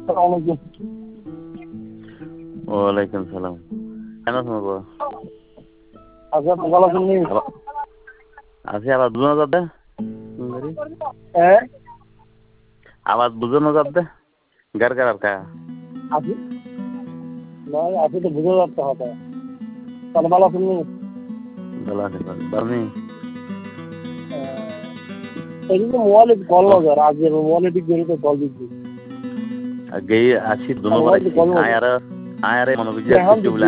আসসালামু ওয়ালাইকুম সালাম। কেন শুনবো? আচ্ছা ভালো আছেন নি? আছি আবার বুঝানো যাবে? হ্যাঁ আওয়াজ বুঝানো যাবে? গার গার আর কা? আছি নয় আছি তো বুঝে যাচ্ছে হয়তো। তাহলে ভালো আছেন নি? ভালো আছে বানি। এই যে মোবাইলে কল নজর আজ মোবাইলে ঠিক করে কল দিচ্ছি। গেই আছি দুনো মোবাইলে বাড়াইছি কল নজর আয়ারে মনে বুঝে